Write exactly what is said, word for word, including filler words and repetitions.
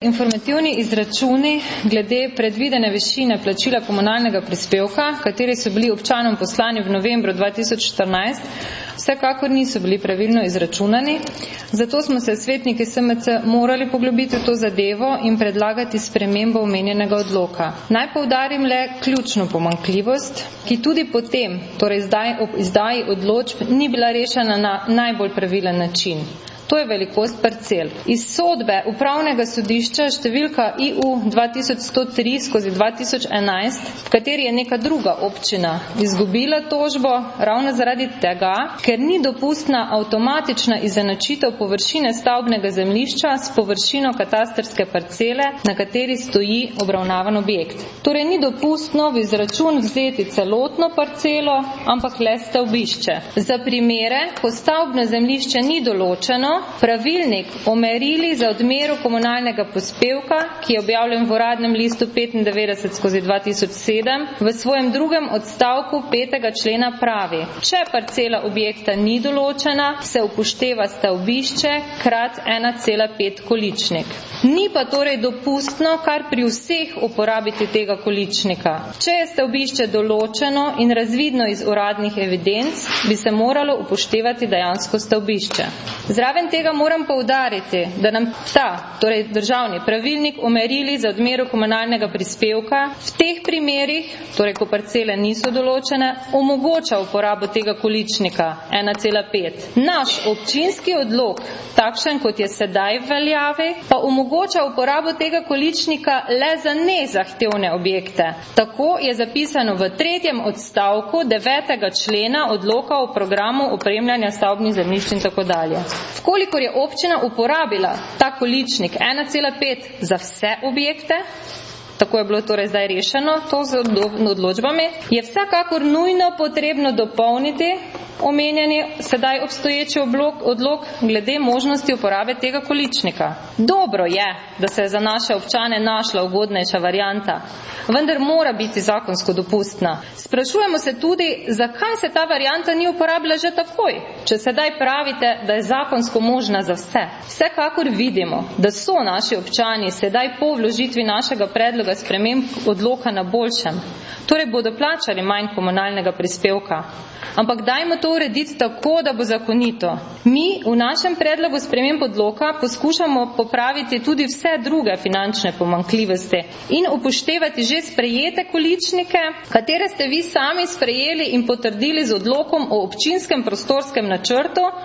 Informativni izračuni glede predvidene višine plačila komunalnega prispevka, kateri so bili občanom poslani v novembru dva tisoč štirinajst, vsekakor niso bili pravilno izračunani, zato smo se svetniki S M C morali poglobiti v to zadevo in predlagati spremembo omenjenega odloka. Naj poudarim le ključno pomanjkljivost, ki tudi potem, torej zdaj ob izdaji odločb, ni bila rešena na najbolj pravilen način. To je velikost parcel. Iz sodbe upravnega sodišča številka I U dva tisoč sto tri skozi dva tisoč enajst, v kateri je neka druga občina izgubila tožbo ravno zaradi tega, ker ni dopustna avtomatična izenačitev površine stavbnega zemljišča s površino katastrske parcele, na kateri stoji obravnavan objekt. Torej ni dopustno v izračun vzeti celotno parcelo, ampak le stavbišče. Za primere, ko stavbno zemljišče ni določeno, pravilnik o merili za odmero komunalnega prispevka, ki je objavljen v uradnem listu petindevetdeset skozi dva tisoč sedem, v svojem drugem odstavku petega člena pravi: če parcela objekta ni določena, se upošteva stavbišče krat ena cela pet količnik. Ni pa torej dopustno kar pri vseh uporabiti tega količnika. Če je stavbišče določeno in razvidno iz uradnih evidenc, bi se moralo upoštevati dejansko stavbišče. Zraven tega moram poudariti, da nam ta, torej državni pravilnik o merili za odmero komunalnega prispevka v teh primerih, torej ko parcele niso določene, omogoča uporabo tega količnika ena cela pet. Naš občinski odlok, takšen kot je sedaj v veljavi, pa omogoča uporabo tega količnika le za nezahtevne objekte. Tako je zapisano v tretjem odstavku devetega člena odloka o programu opremljanja stavbnih zemljišč in tako dalje. Kolikor je občina uporabila ta količnik ena cela pet za vse objekte, tako je bilo torej zdaj rešeno to z odločbami, je vsekakor nujno potrebno dopolniti omenjeni sedaj obstoječi odlok, odlok glede možnosti uporabe tega količnika. Dobro je, da se je za naše občane našla ugodnejša varianta, vendar mora biti zakonsko dopustna. Sprašujemo se tudi, zakaj se ta varianta ni uporabila že takoj, če sedaj pravite, da je zakonsko možna za vse. Vsekakor vidimo, da so naši občani sedaj po vložitvi našega predloga sprememb odloka na boljšem, torej bodo plačali manj komunalnega prispevka. Ampak dajmo to urediti tako, da bo zakonito. Mi v našem predlogu sprememb odloka poskušamo popraviti tudi vse druge finančne pomanjkljivosti in upoštevati že sprejete količnike, katere ste vi sami sprejeli in potrdili z odlokom o občinskem prostorskem načrtu,